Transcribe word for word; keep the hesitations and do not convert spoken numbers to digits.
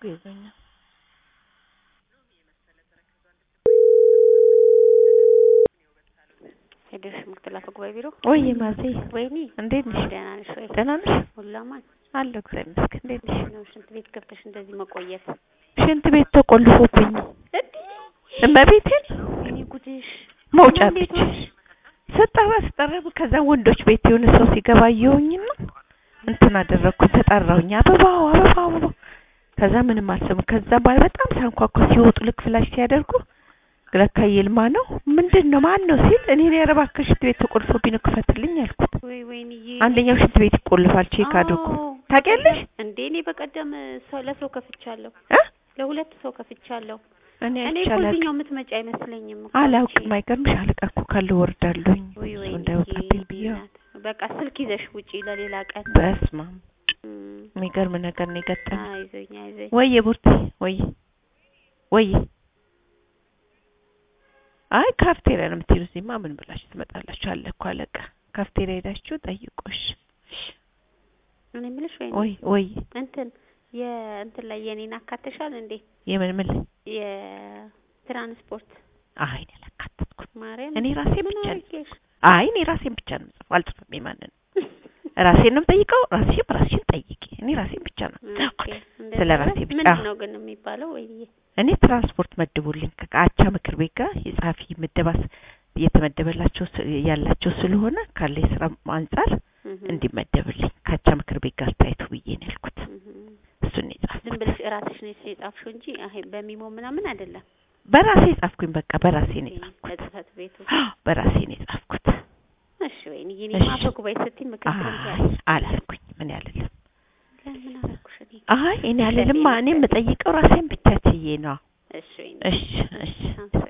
ይዘኛ ሄደሽ ምክትል አፈ ጉባኤ ቢሮ ወይ ማዜ ወይኔ እንዴት ነሽ? ደህና ነሽ ወይ? ደህና ነሽ? ሁላማን አለሁ እግዚአብሔር ይመስገን። እንዴት ነሽ? ነው ሽንት ቤት ገብተሽ እንደዚህ መቆየት? ሽንት ቤት ተቆልፎብኝ እዲ እመቤቴን እኔ ጉድሽ መውጫ ብቻ ስጠራ ስጠራ ከዛ ወንዶች ቤት የሆነ ሰው ሲገባ አየሁኝና እንትን አደረኩኝ ተጣራሁኝ። አበባው አበባው አበባው ከዛ ምንም አልሰሙ። ከዛ በኋላ በጣም ሳንኳኳ ሲወጡ ልክ ፍላሽ ሲያደርጉ ለካ ይልማ ነው ምንድነው ማን ነው ሲል እኔ ነኝ ኧረ እባክሽ ሽንት ቤት ተቆልፎብኝ ነው ክፈትልኝ አልኩት። ወይ ወይንዬ አንደኛው ሽንት ቤት ይቆልፋል ቼክ አድርጉ ታውቂያለሽ እንዴ? እኔ በቀደም ሰው ለሰው ከፍቻለሁ እ ለሁለት ሰው ከፍቻለሁ። እኔ እኔ ኮልኛው የምትመጪ አይመስለኝም እኮ አላውቅም። አይገርምሽ አለቃ እኮ ካለ ወርዳለሁኝ ወይ ወይ እንዳይወጣብኝ ብዬ በቃ ስልክ ይዘሽ ውጪ ለሌላ ቀን በስማ የሚገርም ነገር ነው የገጠመኝ። አይዞኝ አይዞኝ ወይ ቡርቴ ወይ ወይ አይ ካፍቴሪያ ነው የምትሄዱ እዚህማ ምን ብላችሁ ትመጣላችሁ አለ እኮ አለቃ ካፍቴሪያ ሄዳችሁ ጠይቆሽ እኔ የምልሽ ወይ ወይ ወይ እንትን የእንትን ላይ የኔን አካተሻል እንዴ? የምን ምን የትራንስፖርት አይ እኔ አላካተትኩም ማርያም እኔ ራሴ ብቻ ነኝ። አይ እኔ ራሴን ብቻ ነው የምጽፈው አልጽፍም የማንን ራሴን ነው የምጠይቀው። ራሴ ራሴን ጠይቂ እኔ ራሴን ብቻ ነው ስለ ራሴ ብቻ ምን ነው ግን የሚባለው ወይ እኔ ትራንስፖርት መድቡልኝ ከአቻ ምክር ቤት ጋር የጻፊ ምደባስ እየተመደበላቸው ያላቸው ስለሆነ ካለ የስራ አንፃር እንዲመደብልኝ ከአቻ ምክር ቤት ጋር ታይቶ ብዬ ነው ያልኩት። እሱን የጻፍኩት ዝም ብለሽ ራስሽ ነሽ የጻፍሽው እንጂ አይ በሚሞ ምናምን አይደለም። በራሴ ጻፍኩኝ በቃ በራሴ ነው የጻፍኩት። ጽፈት ቤቱ በራሴ ነው የጻፍኩት። እሺ ወይኔ የኔ አፈ ጉባኤ ስትይ ምክትል አላልኩኝ ምን ያለለም ለምን አላልኩሽ እኔ አይ እኔ አለልማ እኔ የምጠይቀው ራሴን ብቻ ትዬ ነው። እሺ ወይኔ እሺ እሺ